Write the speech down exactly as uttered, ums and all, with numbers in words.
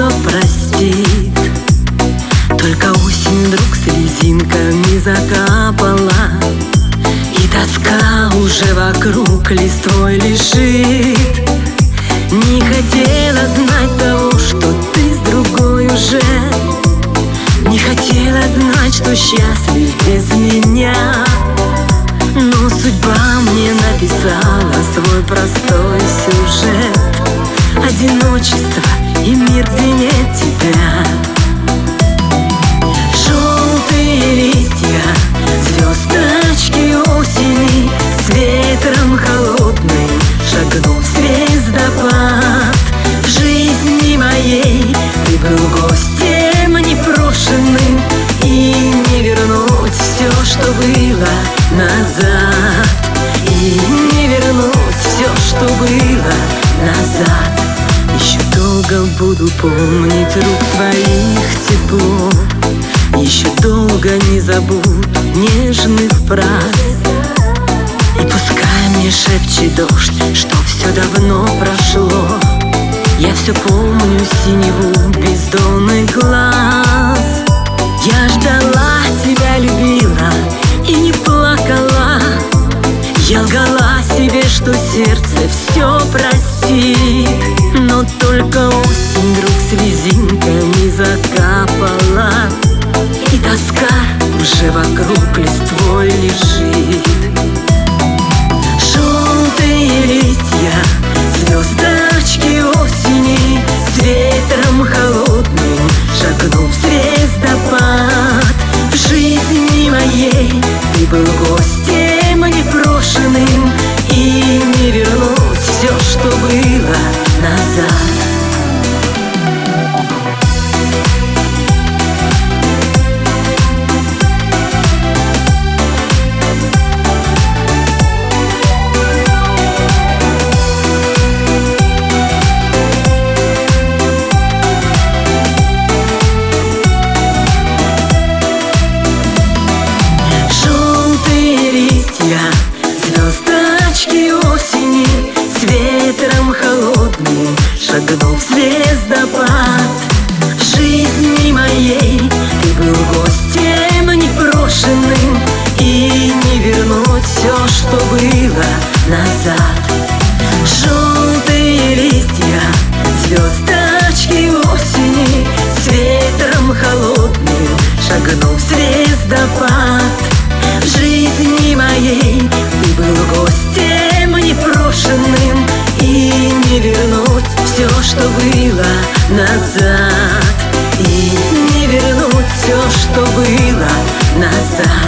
все простит. Только осень вдруг слезинками закапала, и тоска уже вокруг листвой лежит. Не хотела знать того, что ты с другой уже, не хотела знать, что счастлив без меня. Но судьба мне написала свой простой сюжет: одиночество и мир, где нет тебя. Желтые листья, звездочки осени, с ветром холодным шагнув в звездопад. В жизни моей ты был гостем непрошенным, и не вернуть все, что было назад, и не вернуть все, что было назад. Еще долго буду помнить рук твоих тепло, еще долго не забуду нежных фраз. И пускай мне шепчет дождь, что все давно прошло, я все помню синеву бездонных глаз. Я ждала тебя, любила и не плакала. Я лгала себе, что сердце все простит, но только осень вдруг слезинками закапала, и тоска уже вокруг листвой лежит. Желтые листья, звездочки осени, с ветром холодным шагнув в звездопад. В жизни моей ты был гостем непрошенным, и не вернуть все, что было назад. Звездочки осени, с ветром холодным шагнув в звездопад. В жизни моей ты был гостем непрошенным, и не вернуть все, что было назад. Желтые листья, звездочки осени, с ветром холодным шагнув в звездопад. В жизни моей ты был гостем непрошенным, и не вернуть все, что было назад, и не вернуть все, что было назад.